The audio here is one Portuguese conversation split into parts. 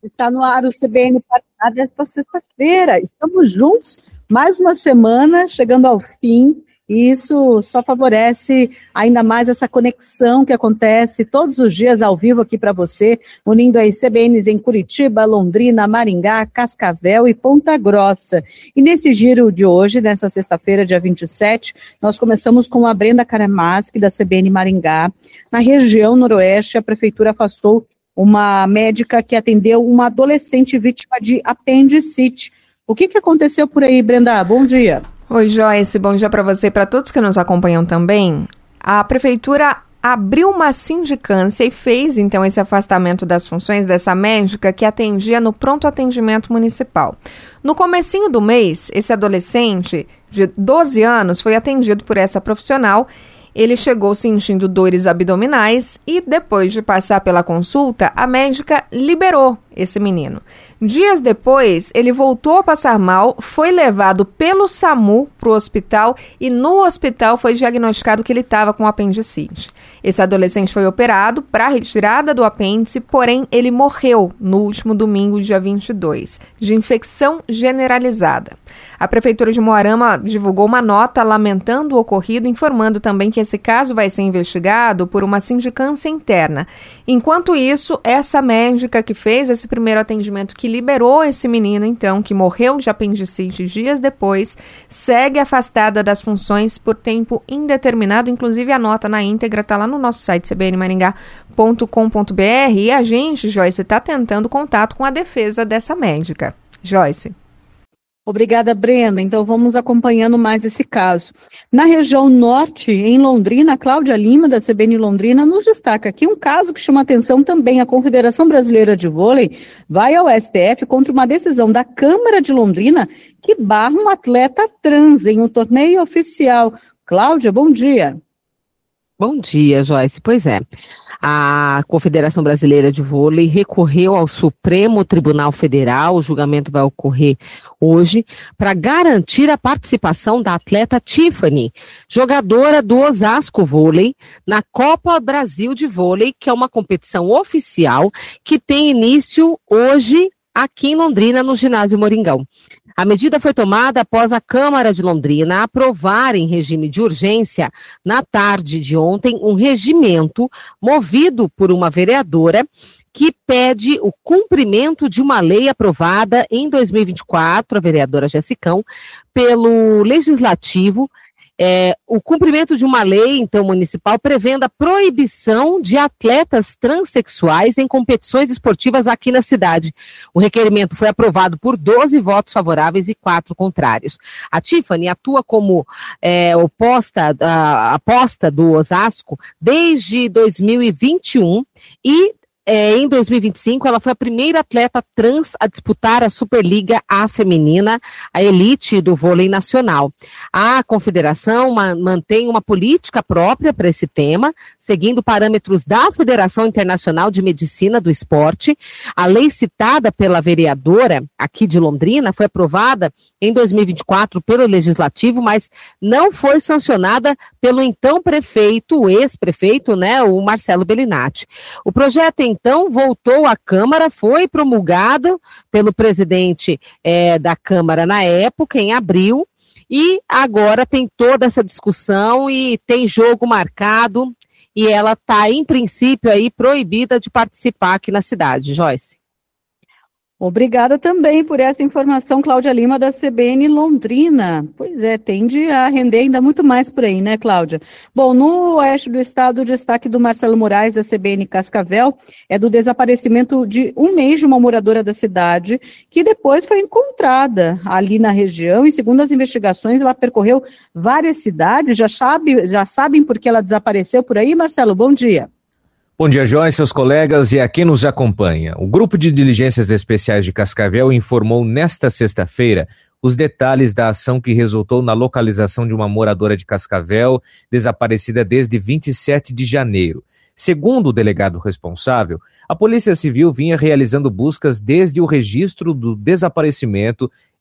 Está no ar o CBN Paraná desta sexta-feira. Estamos juntos, mais uma semana, chegando ao fim, e isso só favorece ainda mais essa conexão que acontece todos os dias ao vivo aqui para você, unindo as CBNs em Curitiba, Londrina, Maringá, Cascavel e Ponta Grossa. E nesse giro de hoje, nessa sexta-feira, dia 27, nós começamos com a Brenda Karamaski, da CBN Maringá. Na região noroeste, a prefeitura afastou uma médica que atendeu uma adolescente vítima de apendicite. O que aconteceu por aí, Brenda? Bom dia. Oi, Joyce. Bom dia para você e para todos que nos acompanham também. A prefeitura abriu uma sindicância e fez, então, esse afastamento das funções dessa médica que atendia no pronto atendimento municipal. No comecinho do mês, esse adolescente de 12 anos foi atendido por essa profissional. Ele chegou sentindo dores abdominais e, depois de passar pela consulta, a médica liberou esse menino. Dias depois, ele voltou a passar mal, foi levado pelo SAMU para o hospital e no hospital foi diagnosticado que ele estava com apendicite. Esse adolescente foi operado para a retirada do apêndice, porém ele morreu no último domingo, dia 22, de infecção generalizada. A Prefeitura de Moarama divulgou uma nota lamentando o ocorrido, informando também que esse caso vai ser investigado por uma sindicância interna. Enquanto isso, essa médica que fez esse primeiro atendimento, que liberou esse menino, então, que morreu de apendicite dias depois, segue afastada das funções por tempo indeterminado. Inclusive, a nota na íntegra está lá no nosso site cbnmaringá.com.br e a gente, Joyce, está tentando contato com a defesa dessa médica. Joyce. Obrigada, Brenda. Então vamos acompanhando mais esse caso. Na região norte, em Londrina, Cláudia Lima, da CBN Londrina, nos destaca aqui um caso que chama atenção também. A Confederação Brasileira de Vôlei vai ao STF contra uma decisão da Câmara de Londrina que barra um atleta trans em um torneio oficial. Cláudia, bom dia. Bom dia, Joyce. Pois é. A Confederação Brasileira de Vôlei recorreu ao Supremo Tribunal Federal, o julgamento vai ocorrer hoje, para garantir a participação da atleta Tiffany, jogadora do Osasco Vôlei, na Copa Brasil de Vôlei, que é uma competição oficial que tem início hoje aqui em Londrina, no Ginásio Moringão. A medida foi tomada após a Câmara de Londrina aprovar em regime de urgência, na tarde de ontem, um regimento movido por uma vereadora que pede o cumprimento de uma lei aprovada em 2024, a vereadora Jessicão, pelo Legislativo. O cumprimento de uma lei, então, municipal, prevendo a proibição de atletas transexuais em competições esportivas aqui na cidade. O requerimento foi aprovado por 12 votos favoráveis e 4 contrários. A Tiffany atua como aposta do Osasco desde 2021 e em 2025, ela foi a primeira atleta trans a disputar a Superliga A feminina, a elite do vôlei nacional. A confederação mantém uma política própria para esse tema, seguindo parâmetros da Federação Internacional de Medicina do Esporte. A lei citada pela vereadora aqui de Londrina foi aprovada em 2024 pelo Legislativo, mas não foi sancionada pelo então prefeito, o ex-prefeito, o Marcelo Bellinati. O projeto, então, voltou à Câmara, foi promulgado pelo presidente da Câmara na época, em abril, e agora tem toda essa discussão e tem jogo marcado, e ela está, em princípio, aí proibida de participar aqui na cidade. Joyce. Obrigada também por essa informação, Cláudia Lima, da CBN Londrina. Pois é, tende a render ainda muito mais por aí, né, Cláudia? Bom, no oeste do estado, o destaque do Marcelo Moraes, da CBN Cascavel, é do desaparecimento de um mês de uma moradora da cidade, que depois foi encontrada ali na região, e segundo as investigações, ela percorreu várias cidades. Já sabem por que ela desapareceu por aí, Marcelo? Bom dia. Bom dia, Joyce, seus colegas e a quem nos acompanha. O Grupo de Diligências Especiais de Cascavel informou nesta sexta-feira os detalhes da ação que resultou na localização de uma moradora de Cascavel desaparecida desde 27 de janeiro. Segundo o delegado responsável, a Polícia Civil vinha realizando buscas desde o registro do desaparecimento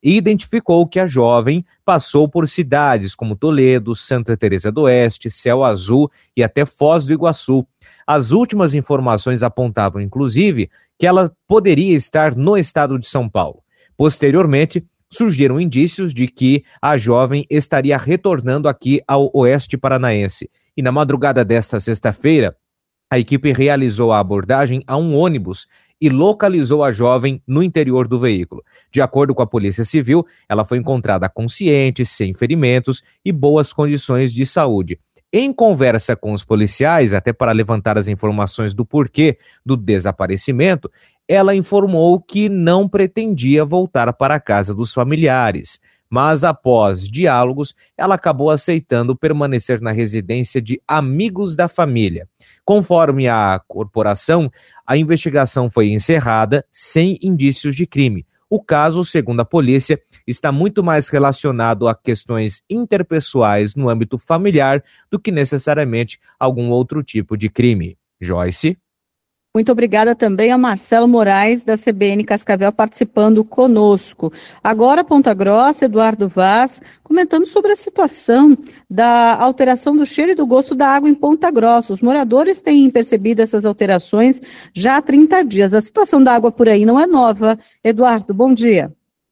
e identificou que a jovem passou por cidades como Toledo, Santa Teresa do Oeste, Céu Azul e até Foz do Iguaçu. As últimas informações apontavam, inclusive, que ela poderia estar no estado de São Paulo. Posteriormente, surgiram indícios de que a jovem estaria retornando aqui ao oeste paranaense. E na madrugada desta sexta-feira, a equipe realizou a abordagem a um ônibus e localizou a jovem no interior do veículo. De acordo com a Polícia Civil, ela foi encontrada consciente, sem ferimentos e boas condições de saúde. Em conversa com os policiais, até para levantar as informações do porquê do desaparecimento, ela informou que não pretendia voltar para a casa dos familiares, mas após diálogos, ela acabou aceitando permanecer na residência de amigos da família. Conforme a corporação, a investigação foi encerrada sem indícios de crime. O caso, segundo a polícia, está muito mais relacionado a questões interpessoais no âmbito familiar do que necessariamente algum outro tipo de crime. Joyce? Muito obrigada também a Marcelo Moraes, da CBN Cascavel, participando conosco. Agora, Ponta Grossa, Eduardo Vaz, comentando sobre a situação da alteração do cheiro e do gosto da água em Ponta Grossa. Os moradores têm percebido essas alterações já há 30 dias. A situação da água por aí não é nova. Eduardo, bom dia.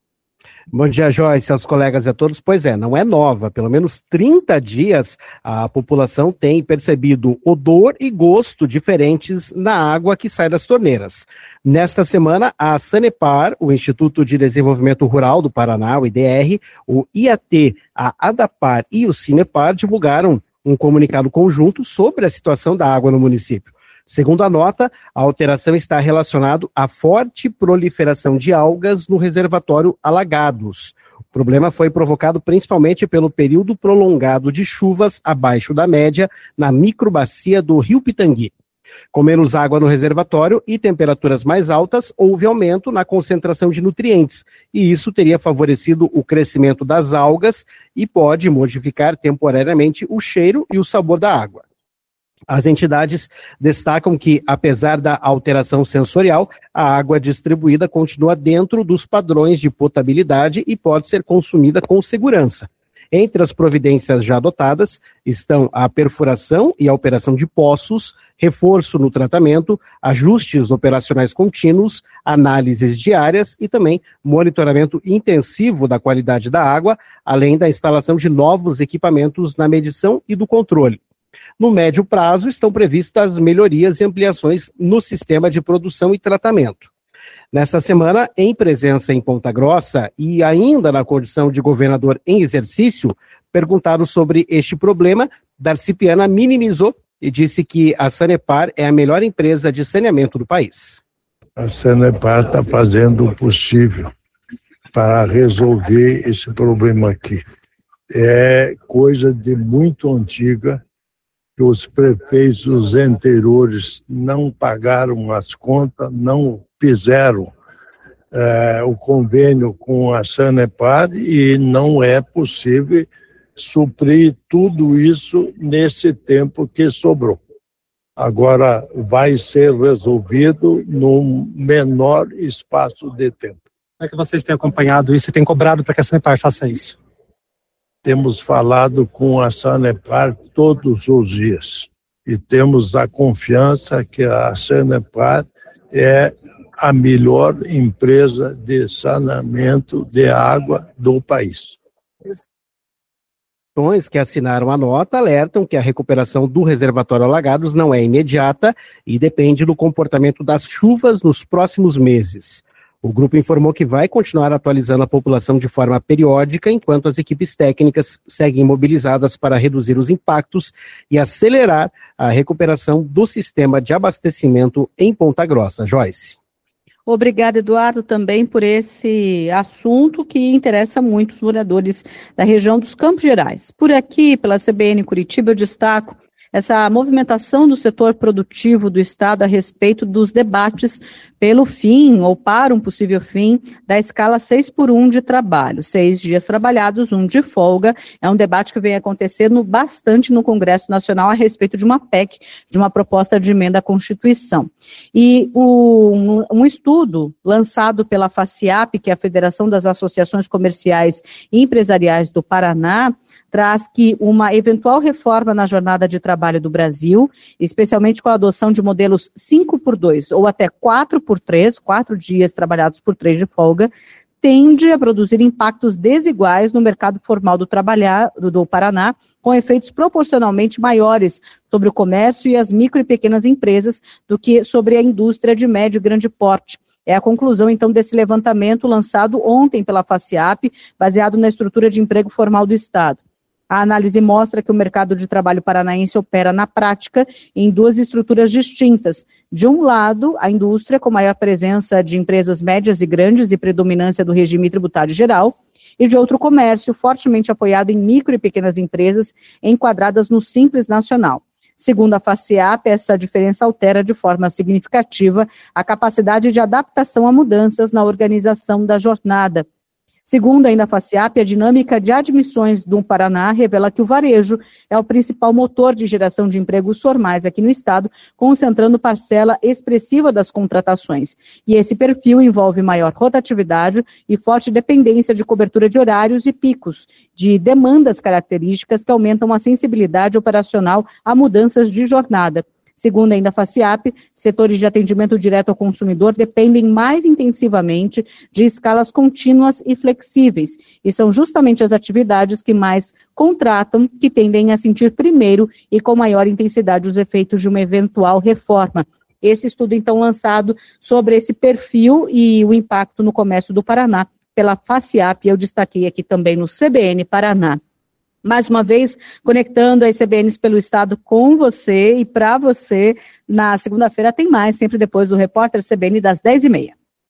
Bom dia, Joyce, aos colegas e a todos. Pois é, não é nova. Pelo menos 30 dias a população tem percebido odor e gosto diferentes na água que sai das torneiras. Nesta semana, a Sanepar, o Instituto de Desenvolvimento Rural do Paraná, o IDR, o IAT, a ADAPAR e o Cinepar divulgaram um comunicado conjunto sobre a situação da água no município. Segundo a nota, a alteração está relacionada à forte proliferação de algas no reservatório Alagados. O problema foi provocado principalmente pelo período prolongado de chuvas abaixo da média na microbacia do Rio Pitangui. Com menos água no reservatório e temperaturas mais altas, houve aumento na concentração de nutrientes, e isso teria favorecido o crescimento das algas e pode modificar temporariamente o cheiro e o sabor da água. As entidades destacam que, apesar da alteração sensorial, a água distribuída continua dentro dos padrões de potabilidade e pode ser consumida com segurança. Entre as providências já adotadas estão a perfuração e a operação de poços, reforço no tratamento, ajustes operacionais contínuos, análises diárias e também monitoramento intensivo da qualidade da água, além da instalação de novos equipamentos na medição e do controle. No médio prazo, estão previstas melhorias e ampliações no sistema de produção e tratamento. Nesta semana, em presença em Ponta Grossa e ainda na condição de governador em exercício, perguntado sobre este problema, Darcy Piana minimizou e disse que a Sanepar é a melhor empresa de saneamento do país. A Sanepar está fazendo o possível para resolver esse problema aqui. É coisa de muito antiga, que os prefeitos anteriores não pagaram as contas, não fizeram o convênio com a Sanepar e não é possível suprir tudo isso nesse tempo que sobrou. Agora vai ser resolvido no menor espaço de tempo. Como é que vocês têm acompanhado isso e têm cobrado para que a Sanepar faça isso? Temos falado com a Sanepar todos os dias e temos a confiança que a Sanepar é a melhor empresa de saneamento de água do país. Os que assinaram a nota alertam que a recuperação do reservatório Alagados não é imediata e depende do comportamento das chuvas nos próximos meses. O grupo informou que vai continuar atualizando a população de forma periódica, enquanto as equipes técnicas seguem mobilizadas para reduzir os impactos e acelerar a recuperação do sistema de abastecimento em Ponta Grossa. Joyce. Obrigada, Eduardo, também por esse assunto que interessa muito os moradores da região dos Campos Gerais. Por aqui, pela CBN Curitiba, eu destaco essa movimentação do setor produtivo do Estado a respeito dos debates pelo fim, ou para um possível fim, da escala 6x1 de trabalho, 6 dias trabalhados, 1 de folga. É um debate que vem acontecendo bastante no Congresso Nacional a respeito de uma PEC, de uma proposta de emenda à Constituição. E um estudo lançado pela FACIAP, que é a Federação das Associações Comerciais e Empresariais do Paraná, traz que uma eventual reforma na jornada de trabalho do Brasil, especialmente com a adoção de modelos 5x2 ou até 4x3, 4 dias trabalhados por 3 de folga, tende a produzir impactos desiguais no mercado formal do Paraná, com efeitos proporcionalmente maiores sobre o comércio e as micro e pequenas empresas do que sobre a indústria de médio e grande porte. É a conclusão, então, desse levantamento lançado ontem pela FACIAP, baseado na estrutura de emprego formal do Estado. A análise mostra que o mercado de trabalho paranaense opera, na prática, em 2 estruturas distintas. De um lado, a indústria, com maior presença de empresas médias e grandes e predominância do regime tributário geral, e de outro, comércio, fortemente apoiado em micro e pequenas empresas enquadradas no Simples Nacional. Segundo a FACIAP, essa diferença altera de forma significativa a capacidade de adaptação a mudanças na organização da jornada. Segundo ainda a FACIAP, a dinâmica de admissões do Paraná revela que o varejo é o principal motor de geração de empregos formais aqui no estado, concentrando parcela expressiva das contratações. E esse perfil envolve maior rotatividade e forte dependência de cobertura de horários e picos, de demandas características que aumentam a sensibilidade operacional a mudanças de jornada. Segundo ainda a FACIAP, setores de atendimento direto ao consumidor dependem mais intensivamente de escalas contínuas e flexíveis, e são justamente as atividades que mais contratam que tendem a sentir primeiro e com maior intensidade os efeitos de uma eventual reforma. Esse estudo, então, lançado sobre esse perfil e o impacto no comércio do Paraná pela FACIAP, eu destaquei aqui também no CBN Paraná. Mais uma vez, conectando as CBNs pelo Estado com você e para você. Na segunda-feira tem mais, sempre depois do Repórter CBN das 10h30.